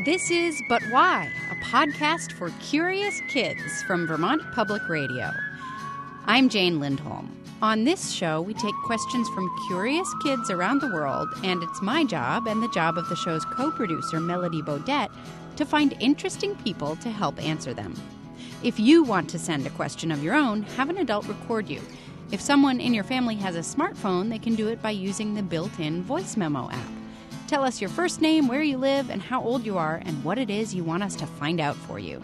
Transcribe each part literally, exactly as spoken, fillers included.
This is But Why, a podcast for curious kids from Vermont Public Radio. I'm Jane Lindholm. On this show, we take questions from curious kids around the world, and it's my job and the job of the show's co-producer, Melody Bodette, to find interesting people to help answer them. If you want to send a question of your own, have an adult record you. If someone in your family has a smartphone, they can do it by using the built-in voice memo app. Tell us your first name, where you live, and how old you are, and what it is you want us to find out for you.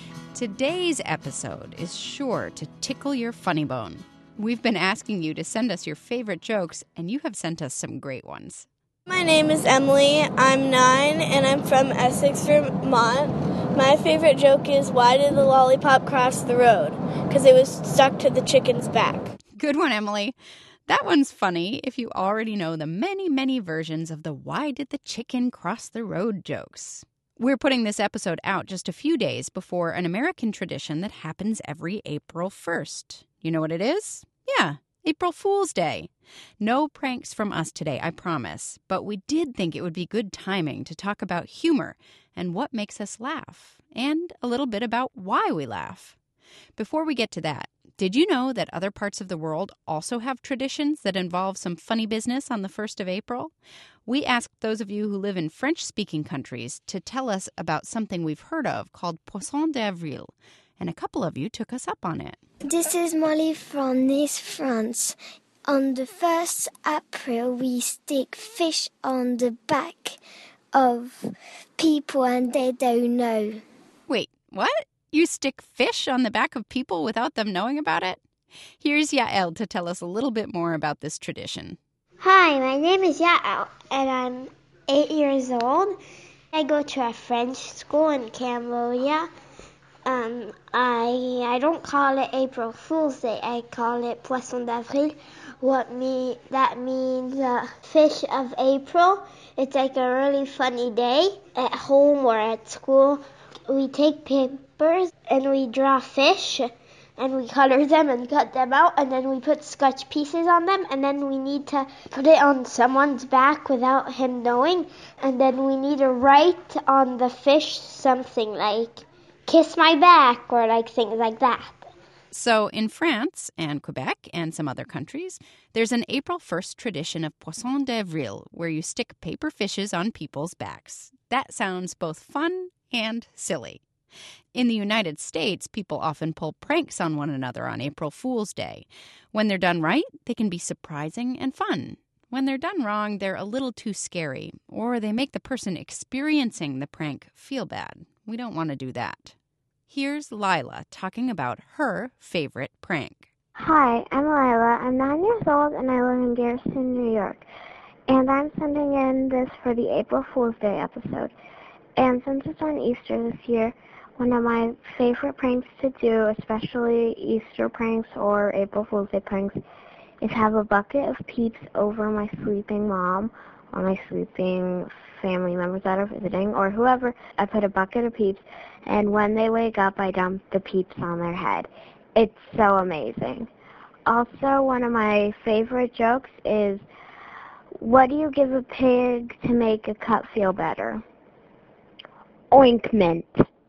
Today's episode is sure to tickle your funny bone. We've been asking you to send us your favorite jokes, and you have sent us some great ones. My name is Emily. I'm nine, and I'm from Essex, Vermont. My favorite joke is, why did the lollipop cross the road? Because it was stuck to the chicken's back. Good one, Emily. That one's funny if you already know the many, many versions of the why did the chicken cross the road jokes. We're putting this episode out just a few days before an American tradition that happens every April first. You know what it is? Yeah, April Fool's Day. No pranks from us today, I promise, but we did think it would be good timing to talk about humor and what makes us laugh, and a little bit about why we laugh. Before we get to that, did you know that other parts of the world also have traditions that involve some funny business on the first of April? We asked those of you who live in French-speaking countries to tell us about something we've heard of called Poisson d'Avril, and a couple of you took us up on it. This is Molly from Nice, France. On the first of April, we stick fish on the back of people and they don't know. Wait, what? You stick fish on the back of people without them knowing about it? Here's Yael to tell us a little bit more about this tradition. Hi, my name is Yael, and I'm eight years old. I go to a French school in Cambodia. Um, I I don't call it April Fool's Day. I call it Poisson d'Avril. What me that means uh, fish of April. It's like a really funny day at home or at school. We take papers and we draw fish and we color them and cut them out, and then we put scotch pieces on them, and then we need to put it on someone's back without him knowing, and then we need to write on the fish something like kiss my back or like things like that. So in France and Quebec and some other countries, there's an April first tradition of Poisson d'Avril where you stick paper fishes on people's backs. That sounds both fun and silly. In the United States, people often pull pranks on one another on April Fool's Day. When they're done right, they can be surprising and fun. When they're done wrong, they're a little too scary, or they make the person experiencing the prank feel bad. We don't want to do that. Here's Lila talking about her favorite prank. Hi, I'm Lila. I'm nine years old and I live in Garrison, New York. And I'm sending in this for the April Fool's Day episode. And since it's on Easter this year, one of my favorite pranks to do, especially Easter pranks or April Fool's Day pranks, is have a bucket of Peeps over my sleeping mom or my sleeping family members that are visiting or whoever. I put a bucket of Peeps, and when they wake up, I dump the Peeps on their head. It's so amazing. Also, one of my favorite jokes is, what do you give a pig to make a cut feel better? Ointment.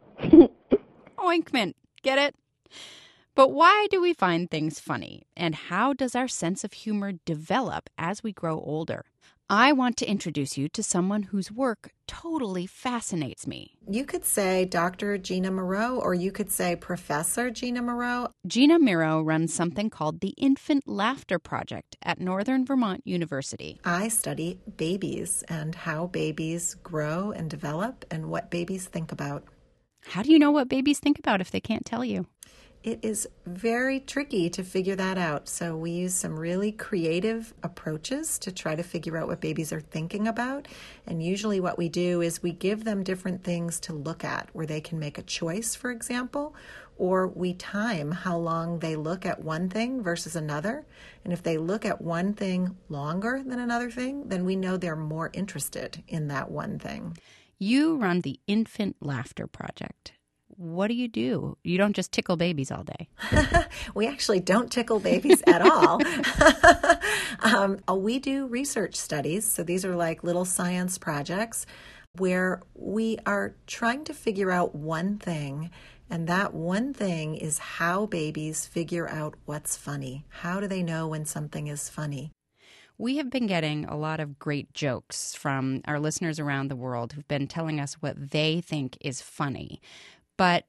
Ointment. Get it? But why do we find things funny? And how does our sense of humor develop as we grow older? I want to introduce you to someone whose work totally fascinates me. You could say Doctor Gina Moreau, or you could say Professor Gina Moreau. Gina Moreau runs something called the Infant Laughter Project at Northern Vermont University. I study babies and how babies grow and develop and what babies think about. How do you know what babies think about if they can't tell you? It is very tricky to figure that out. So we use some really creative approaches to try to figure out what babies are thinking about. And usually what we do is we give them different things to look at where they can make a choice, for example, or we time how long they look at one thing versus another. And if they look at one thing longer than another thing, then we know they're more interested in that one thing. You run the Infant Laughter Project. What do you do? You don't just tickle babies all day. We actually don't tickle babies at all. um, we do research studies. So these are like little science projects where we are trying to figure out one thing, and that one thing is how babies figure out what's funny. How do they know when something is funny? We have been getting a lot of great jokes from our listeners around the world who've been telling us what they think is funny. But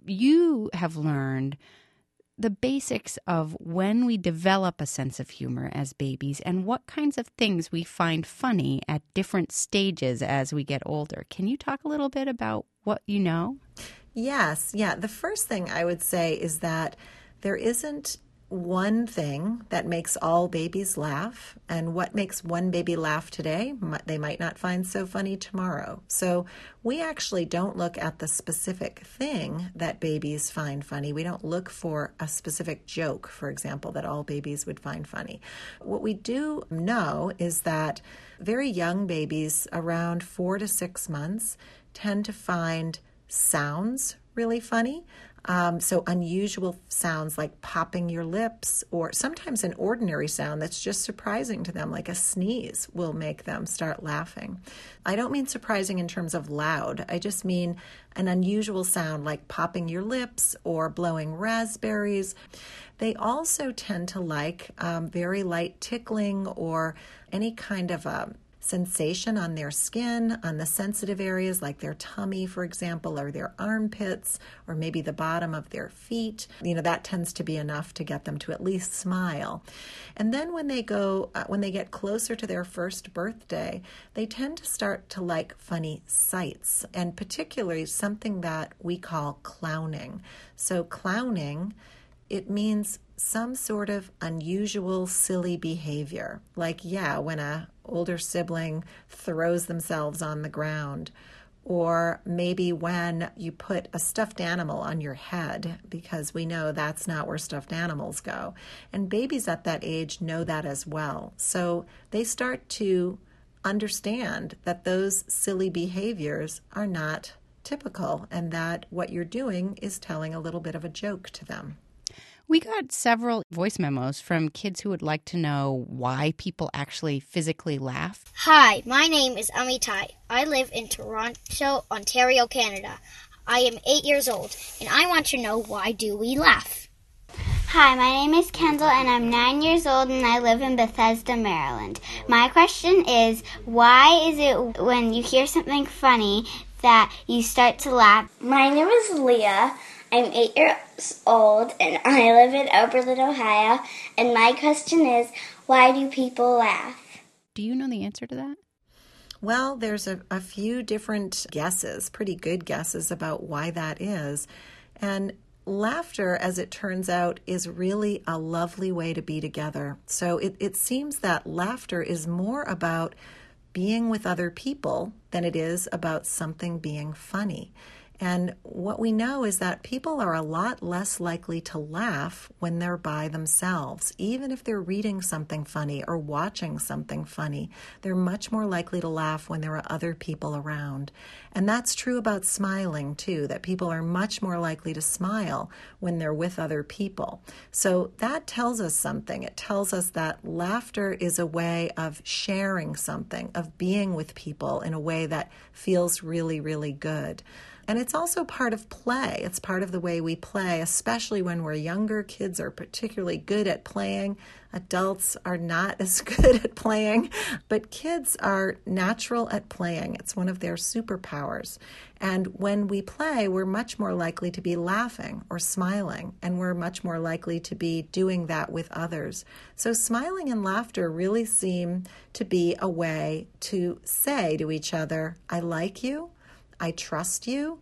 you have learned the basics of when we develop a sense of humor as babies and what kinds of things we find funny at different stages as we get older. Can you talk a little bit about what you know? Yes. Yeah. The first thing I would say is that there isn't one thing that makes all babies laugh, and what makes one baby laugh today, they might not find so funny tomorrow. So we actually don't look at the specific thing that babies find funny. We don't look for a specific joke, for example, that all babies would find funny. What we do know is that very young babies, around four to six months, tend to find sounds really funny. Um, so unusual sounds like popping your lips, or sometimes an ordinary sound that's just surprising to them, like a sneeze, will make them start laughing. I don't mean surprising in terms of loud. I just mean an unusual sound like popping your lips or blowing raspberries. They also tend to like um, very light tickling or any kind of a sensation on their skin, on the sensitive areas like their tummy, for example, or their armpits, or maybe the bottom of their feet. You know, that tends to be enough to get them to at least smile. And then when they go, uh, when they get closer to their first birthday, they tend to start to like funny sights, and particularly something that we call clowning. So clowning, it means some sort of unusual, silly behavior. Like, yeah, when a older sibling throws themselves on the ground, or maybe when you put a stuffed animal on your head, because we know that's not where stuffed animals go. And babies at that age know that as well. So they start to understand that those silly behaviors are not typical, and that what you're doing is telling a little bit of a joke to them. We got several voice memos from kids who would like to know why people actually physically laugh. Hi, my name is Amitai. I live in Toronto, Ontario, Canada. I am eight years old, and I want to know, why do we laugh? Hi, my name is Kendall, and I'm nine years old, and I live in Bethesda, Maryland. My question is, why is it when you hear something funny that you start to laugh? My name is Leah. I'm eight years old, and I live in Oberlin, Ohio, and my question is, why do people laugh? Do you know the answer to that? Well, there's a, a few different guesses, pretty good guesses about why that is. And laughter, as it turns out, is really a lovely way to be together. So it, it seems that laughter is more about being with other people than it is about something being funny. And what we know is that people are a lot less likely to laugh when they're by themselves. Even if they're reading something funny or watching something funny, they're much more likely to laugh when there are other people around. And that's true about smiling too, that people are much more likely to smile when they're with other people. So that tells us something. It tells us that laughter is a way of sharing something, of being with people in a way that feels really, really good. And it's also part of play. It's part of the way we play, especially when we're younger. Kids are particularly good at playing. Adults are not as good at playing, but kids are natural at playing. It's one of their superpowers. And when we play, we're much more likely to be laughing or smiling, and we're much more likely to be doing that with others. So smiling and laughter really seem to be a way to say to each other, I like you. I trust you.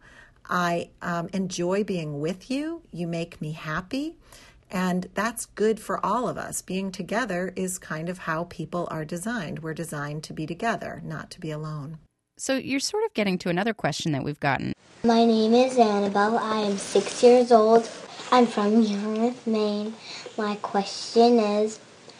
I um, enjoy being with you. You make me happy. And that's good for all of us. Being together is kind of how people are designed. We're designed to be together, not to be alone. So you're sort of getting to another question that we've gotten. My name is Annabelle. I am six years old. I'm from Yarmouth, Maine. My question is,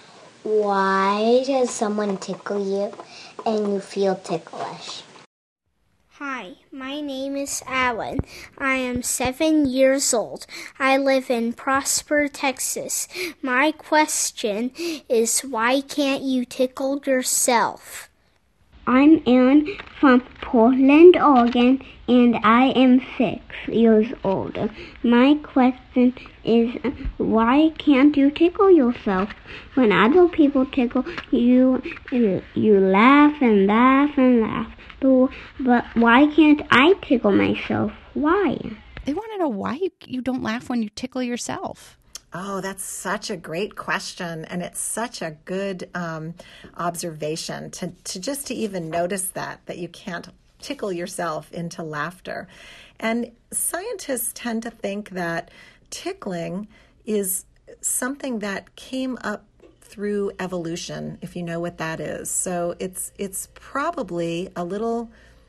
why does someone tickle you and you feel ticklish? Hi, my name is Alan. I am seven years old. I live in Prosper, Texas. My question is, why can't you tickle yourself? I'm Aaron from Portland, Oregon, and I am six years old. My question is, why can't you tickle yourself? When other people tickle you, you laugh and laugh and laugh. But, but why can't I tickle myself? Why? They want to know why you, you don't laugh when you tickle yourself. Oh, that's such a great question, and it's such a good um, observation to, to just to even notice that, that you can't tickle yourself into laughter. And scientists tend to think that tickling is something that came up through evolution, if you know what that is. So it's it's probably a little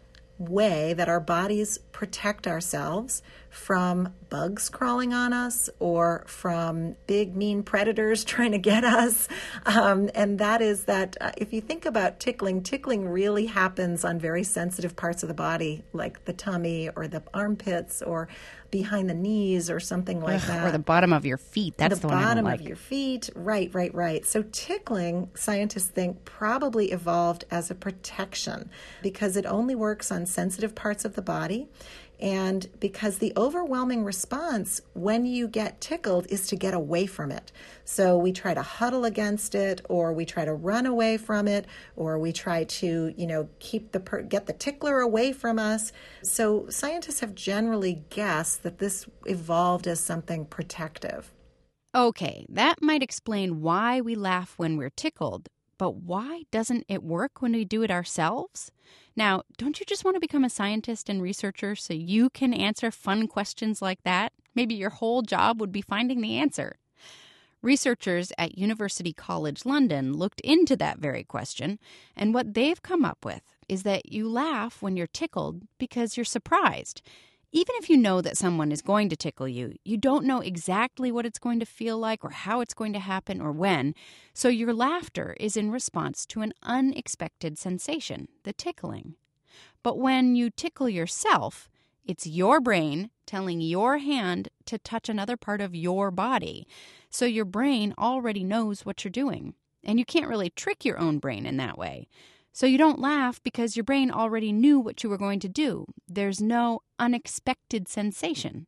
way that our bodies protect ourselves from bugs crawling on us or from big mean predators trying to get us. Um, and that is that uh, if you think about tickling, tickling really happens on very sensitive parts of the body, like the tummy or the armpits or behind the knees or something like Ugh, that. Or the bottom of your feet. That's the, the one I don't bottom like. of your feet. Right, right, right. So tickling, scientists think, probably evolved as a protection because it only works on sensitive parts of the body. And because the overwhelming response when you get tickled is to get away from it. So we try to huddle against it, or we try to run away from it, or we try to, you know, keep the per- get the tickler away from us. So scientists have generally guessed that this evolved as something protective. Okay, that might explain why we laugh when we're tickled, but why doesn't it work when we do it ourselves? Now, don't you just want to become a scientist and researcher so you can answer fun questions like that? Maybe your whole job would be finding the answer. Researchers at University College London looked into that very question, and what they've come up with is that you laugh when you're tickled because you're surprised. Even if you know that someone is going to tickle you, you don't know exactly what it's going to feel like or how it's going to happen or when. So your laughter is in response to an unexpected sensation, the tickling. But when you tickle yourself, it's your brain telling your hand to touch another part of your body. So your brain already knows what you're doing. And you can't really trick your own brain in that way. So you don't laugh because your brain already knew what you were going to do. There's no unexpected sensation.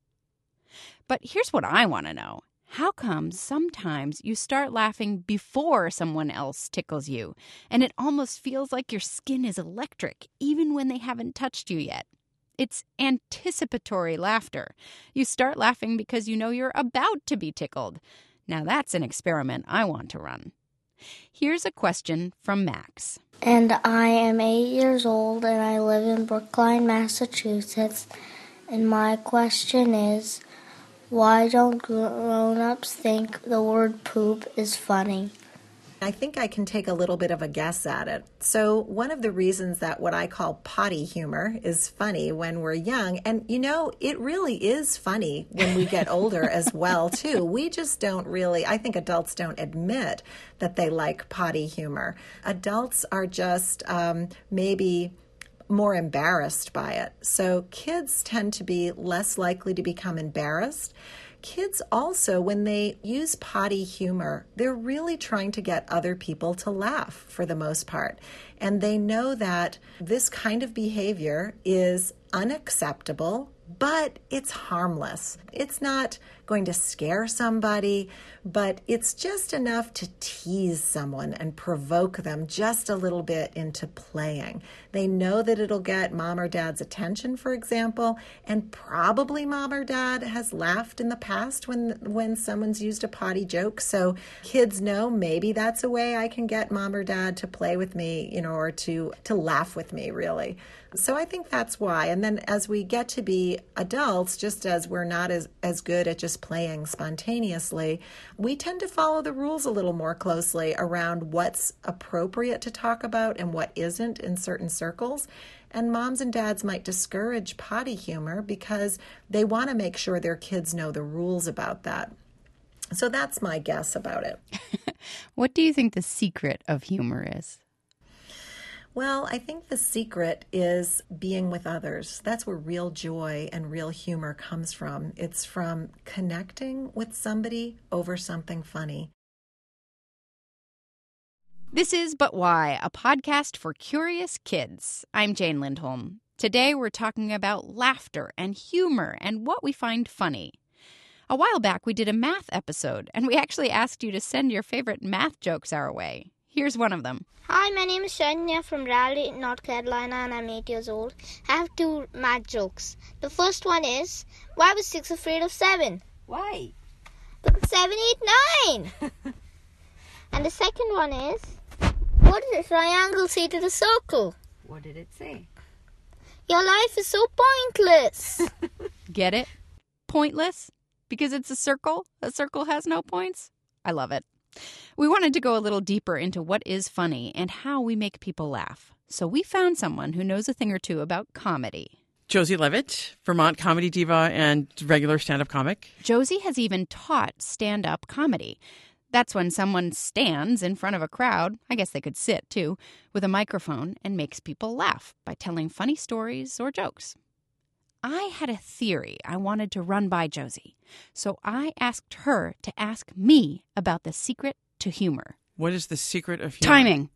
But here's what I want to know. How come sometimes you start laughing before someone else tickles you, and it almost feels like your skin is electric, even when they haven't touched you yet? It's anticipatory laughter. You start laughing because you know you're about to be tickled. Now that's an experiment I want to run. Here's a question from Max. And I am eight years old, and I live in Brookline, Massachusetts. And my question is, why don't grown-ups think the word poop is funny? I think I can take a little bit of a guess at it. So one of the reasons that what I call potty humor is funny when we're young, and you know, it really is funny when we get older as well, too. We just don't really, I think adults don't admit that they like potty humor. Adults are just um, maybe more embarrassed by it. So kids tend to be less likely to become embarrassed. Kids also, when they use potty humor, they're really trying to get other people to laugh for the most part. And they know that this kind of behavior is unacceptable, but it's harmless. It's not going to scare somebody, but it's just enough to tease someone and provoke them just a little bit into playing. They know that it'll get mom or dad's attention, for example, and probably mom or dad has laughed in the past when when someone's used a potty joke. So kids know maybe that's a way I can get mom or dad to play with me, you know, or to to laugh with me, really. So I think that's why. And then as we get to be adults, just as we're not as, as good at just playing spontaneously, we tend to follow the rules a little more closely around what's appropriate to talk about and what isn't in certain circles. And moms and dads might discourage potty humor because they want to make sure their kids know the rules about that. So that's my guess about it. What do you think the secret of humor is? Well, I think the secret is being with others. That's where real joy and real humor comes from. It's from connecting with somebody over something funny. This is But Why, a podcast for curious kids. I'm Jane Lindholm. Today we're talking about laughter and humor and what we find funny. A while back we did a math episode, and we actually asked you to send your favorite math jokes our way. Here's one of them. Hi, my name is Shania from Raleigh, North Carolina, and I'm eight years old. I have two math jokes. The first one is, why was six afraid of seven? Why? Because seven, eight, nine. And the second one is, what did the triangle say to the circle? What did it say? Your life is so pointless. Get it? Pointless? Because it's a circle? A circle has no points? I love it. We wanted to go a little deeper into what is funny and how we make people laugh. So we found someone who knows a thing or two about comedy. Josie Levitt, Vermont comedy diva and regular stand-up comic. Josie has even taught stand-up comedy. That's when someone stands in front of a crowd, I guess they could sit too, with a microphone and makes people laugh by telling funny stories or jokes. I had a theory I wanted to run by Josie, so I asked her to ask me about the secret to humor. What is the secret of humor? Timing.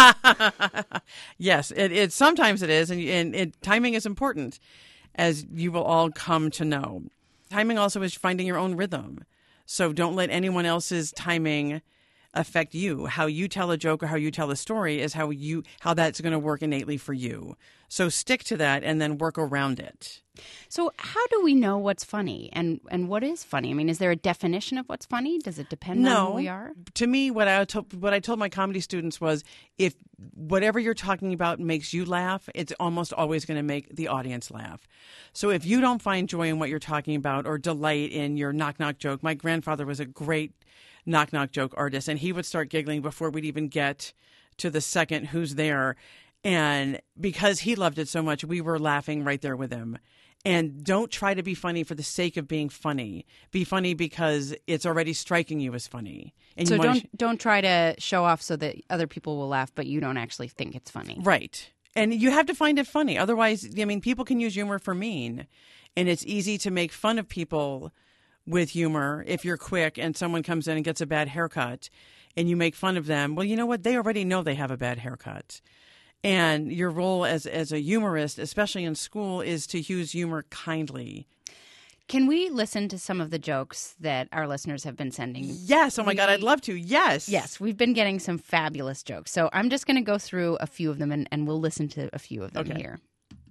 Yes, it, it sometimes it is, and, and it, timing is important, as you will all come to know. Timing also is finding your own rhythm. So don't let anyone else's timing affect you. How you tell a joke or how you tell a story is how you how that's going to work innately for you. So stick to that and then work around it. So how do we know what's funny and, and what is funny? I mean, is there a definition of what's funny? Does it depend no. on who we are? To me, what I told what I told my comedy students was, if whatever you're talking about makes you laugh, it's almost always going to make the audience laugh. So if you don't find joy in what you're talking about or delight in your knock-knock joke, my grandfather was a great knock-knock joke artist, and he would start giggling before we'd even get to the second who's there. And because he loved it so much, we were laughing right there with him. And don't try to be funny for the sake of being funny. Be funny because it's already striking you as funny. And so you don't sh- don't try to show off so that other people will laugh, but you don't actually think it's funny. Right. And you have to find it funny. Otherwise, I mean, people can use humor for mean. And it's easy to make fun of people with humor if you're quick and someone comes in and gets a bad haircut and you make fun of them. Well, you know what? They already know they have a bad haircut. And your role as as a humorist, especially in school, is to use humor kindly. Can we listen to some of the jokes that our listeners have been sending? Yes. Oh, my we, God. I'd love to. Yes. Yes. We've been getting some fabulous jokes. So I'm just going to go through a few of them, and, and we'll listen to a few of them okay. here.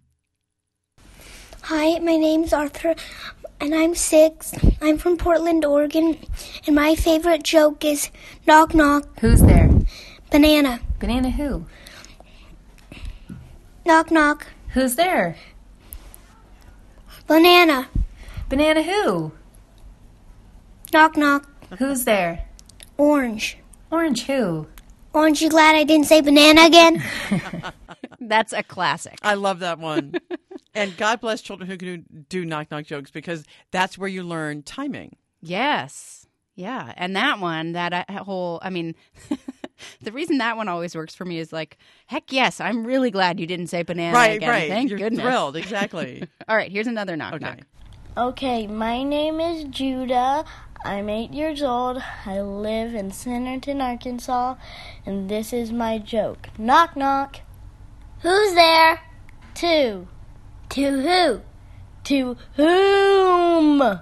Hi, my name's Arthur, and I'm six. I'm from Portland, Oregon, and my favorite joke is knock, knock. Who's there? Banana. Banana who? Knock, knock. Who's there? Banana. Banana who? Knock, knock. Who's there? Orange. Orange who? Orange, you glad I didn't say banana again? That's a classic. I love that one. And God bless children who can do knock-knock jokes, because that's where you learn timing. Yes. Yeah. And that one, that uh, whole, I mean, the reason that one always works for me is like, heck yes, I'm really glad you didn't say banana right, again. Right, Thank You're goodness. thrilled, exactly. All right, here's another knock okay. knock. Okay, my name is Judah. I'm eight years old. I live in Centerton, Arkansas, and this is my joke. Knock, knock. Who's there? Two. To who? To whom?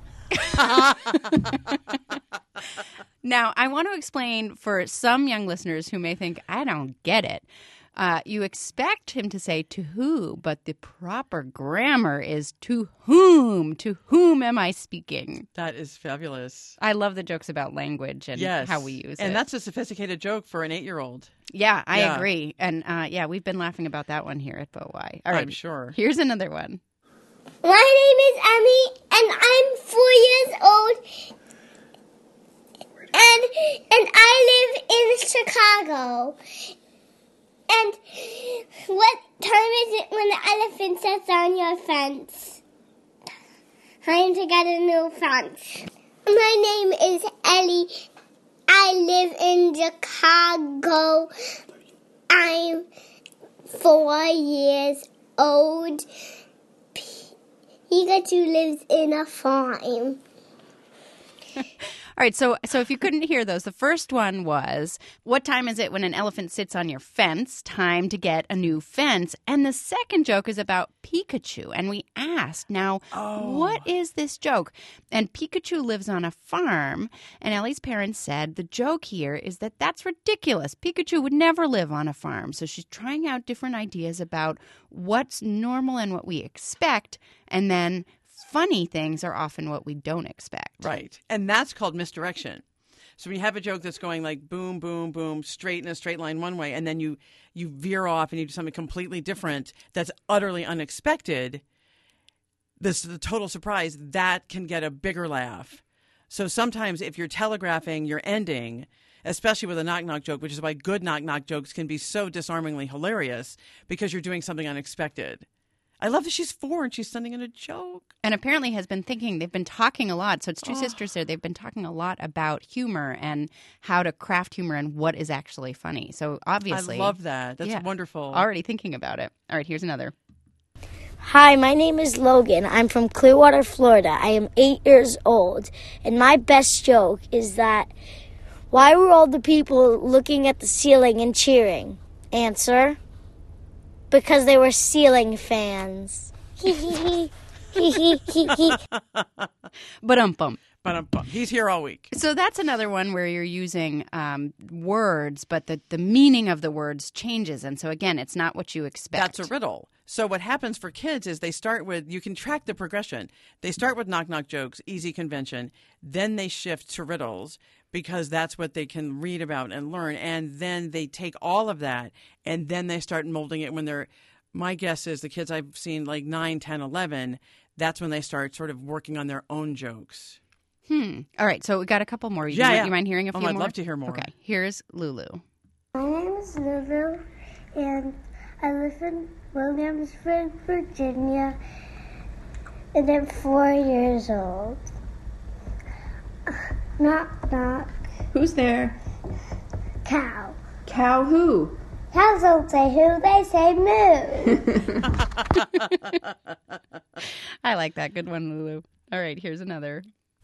Now, I want to explain for some young listeners who may think, I don't get it. Uh, you expect him to say to who, but the proper grammar is to whom. To whom am I speaking? That is fabulous. I love the jokes about language and yes. how we use and it. And that's a sophisticated joke for an eight-year-old. Yeah, I yeah. agree. And uh, yeah, we've been laughing about that one here at Bo Y. All right, I'm sure. Here's another one. My name is Emmy, and I'm four years old. And and I live in Chicago. And what time is it when the elephant sits on your fence? Time to get a new fence. My name is Ellie. I live in Chicago. I'm four years old. Pikachu lives in a farm. All right, so so if you couldn't hear those, the first one was, what time is it when an elephant sits on your fence? Time to get a new fence. And the second joke is about Pikachu. And we asked, now, Oh. what is this joke? And Pikachu lives on a farm. And Ellie's parents said the joke here is that that's ridiculous. Pikachu would never live on a farm. So she's trying out different ideas about what's normal and what we expect. And then funny things are often what we don't expect. Right. And that's called misdirection. So when you have a joke that's going like boom, boom, boom, straight in a straight line one way, and then you, you veer off and you do something completely different that's utterly unexpected, this the total surprise, that can get a bigger laugh. So sometimes if you're telegraphing your ending, especially with a knock-knock joke, which is why good knock-knock jokes can be so disarmingly hilarious, because you're doing something unexpected. I love that she's four and she's sending in a joke. And apparently has been thinking, they've been talking a lot. So it's two Oh. sisters there. They've been talking a lot about humor and how to craft humor and what is actually funny. So obviously. I love that. That's yeah, wonderful. Already thinking about it. All right, here's another. Hi, my name is Logan. I'm from Clearwater, Florida. I am eight years old. And my best joke is that, why were all the people looking at the ceiling and cheering? Answer: because they were ceiling fans. But um bum. Ba-dum-bum. He's here all week. So that's another one where you're using um, words, but the, the meaning of the words changes. And so, again, it's not what you expect. That's a riddle. So what happens for kids is they start with, you can track the progression. They start with knock-knock jokes, easy convention. Then they shift to riddles because that's what they can read about and learn. And then they take all of that and then they start molding it when they're, my guess is the kids I've seen like nine, ten, eleven, that's when they start sort of working on their own jokes. Hmm. All right. So we got a couple more. You, Yeah, mind, yeah. you mind hearing a Oh, few I'd more? love to hear more. Okay. Here's Lulu. My name is Lulu, and I live in Williamsburg, Virginia, and I'm four years old. Knock, knock. Who's there? Cow. Cow who? Cows don't say who, they say moo. I like that. Good one, Lulu. All right. Here's another.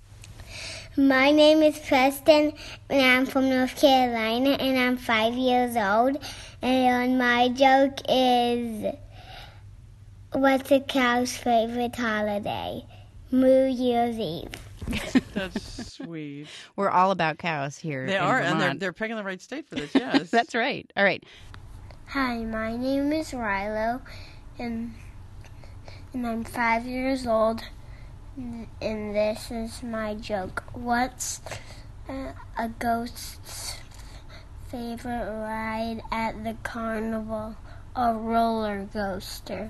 My name is Preston, and I'm from North Carolina, and I'm five years old. And my joke is, what's a cow's favorite holiday? New Year's Eve. That's sweet. We're all about cows here. They in are, and they're, Vermont. they're picking the right state for this, yes. That's right. All right. Hi, my name is Rilo, and and I'm five years old. And this is my joke. What's uh, a ghost's favorite ride at the carnival? A roller coaster.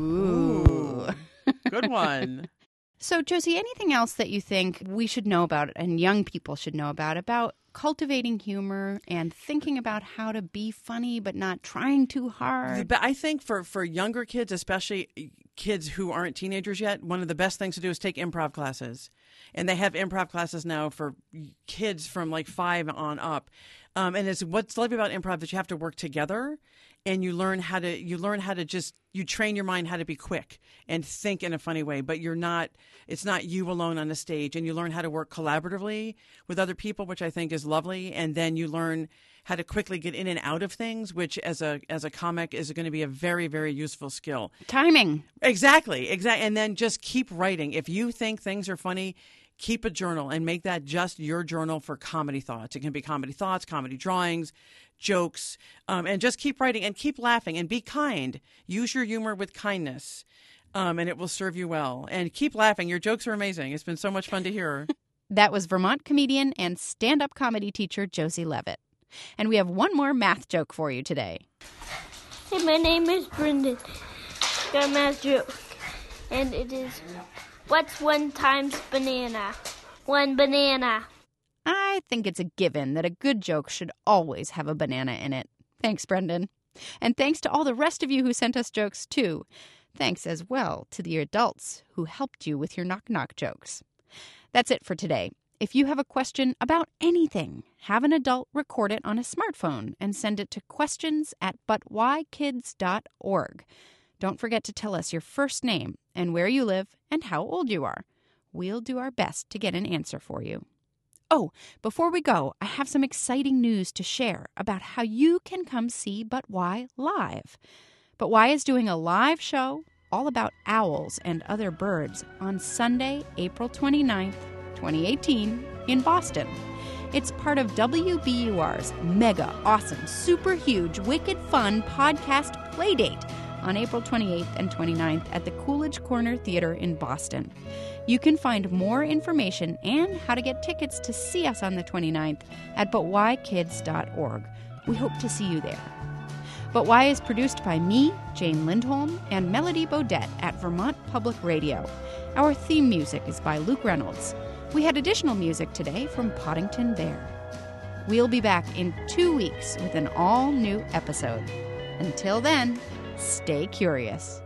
Ooh. Good one. So, Josie, anything else that you think we should know about and young people should know about, about cultivating humor and thinking about how to be funny but not trying too hard? But I think for, for younger kids, especially kids who aren't teenagers yet, one of the best things to do is take improv classes. And they have improv classes now for kids from like five on up. Um, and it's what's lovely about improv that you have to work together, and you learn how to you learn how to just you train your mind how to be quick and think in a funny way. But you're not it's not you alone on a stage, and you learn how to work collaboratively with other people, which I think is lovely. And then you learn how to quickly get in and out of things, which as a as a comic is going to be a very, very useful skill. Timing. Exactly, exactly. And then just keep writing. If you think things are funny, keep a journal and make that just your journal for comedy thoughts. It can be comedy thoughts, comedy drawings, jokes, um, and just keep writing and keep laughing and be kind. Use your humor with kindness, um, and it will serve you well. And keep laughing. Your jokes are amazing. It's been so much fun to hear. That was Vermont comedian and stand-up comedy teacher Josie Levitt. And we have one more math joke for you today. Hey, my name is Brendan. Got a math joke. And it is, what's one times banana? One banana. I think it's a given that a good joke should always have a banana in it. Thanks, Brendan. And thanks to all the rest of you who sent us jokes, too. Thanks as well to the adults who helped you with your knock-knock jokes. That's it for today. If you have a question about anything, have an adult record it on a smartphone and send it to questions at but why kids dot org. Don't forget to tell us your first name and where you live and how old you are. We'll do our best to get an answer for you. Oh, before we go, I have some exciting news to share about how you can come see But Why live. But Why is doing a live show all about owls and other birds on Sunday, April twenty-ninth, twenty eighteen, in Boston. It's part of W B U R's mega awesome, super huge, wicked fun podcast Playdate on April twenty-eighth and twenty-ninth at the Coolidge Corner Theater in Boston. You can find more information and how to get tickets to see us on the twenty-ninth at but why kids dot org. We hope to see you there. But Why is produced by me, Jane Lindholm, and Melody Bodette at Vermont Public Radio. Our theme music is by Luke Reynolds. We had additional music today from Poddington Bear. We'll be back in two weeks with an all-new episode. Until then, stay curious.